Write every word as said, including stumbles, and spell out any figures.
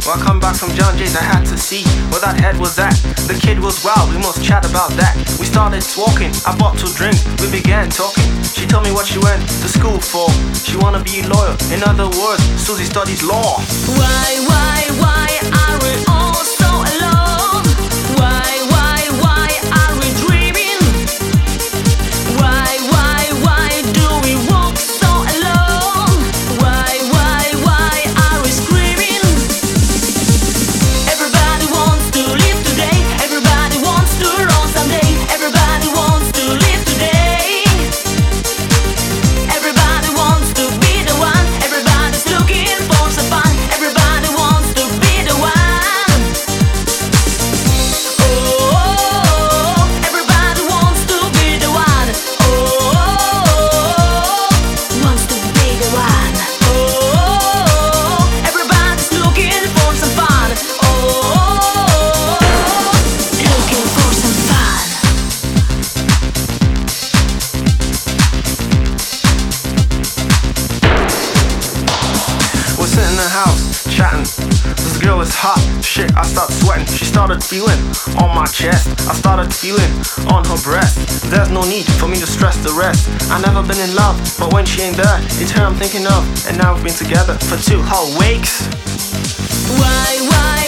When I come back from John Jay's, I had to see where that head was at. The kid was wild, we must chat about that. We started talking, I bought to drink, we began talking. She told me what she went to school for. She wanna be a lawyer, in other words, Susie studies law. Why, why, why are we all so alone? Why, why, why are we dreaming? Why, why, why do we walk so alone? Why, why, why are we screaming? Everybody wants to live today. Everybody wants to roll someday. Everybody wants to live today. Everybody wants to be the one. Everybody's looking for some fun. Everybody wants to be the one. Oh, everybody wants to be the one. Oh, wants to be the one. Oh, everybody's looking for some fun. Oh, looking for some fun. We're sitting in the house, chatting. This girl is hot, shit, I start sweating. She started feeling on my chest, I started feeling on her breast. There's no need for me to stress the rest. I never been in love, but when she ain't there, it's her I'm thinking of. And now we've been together for two whole weeks. Why, why,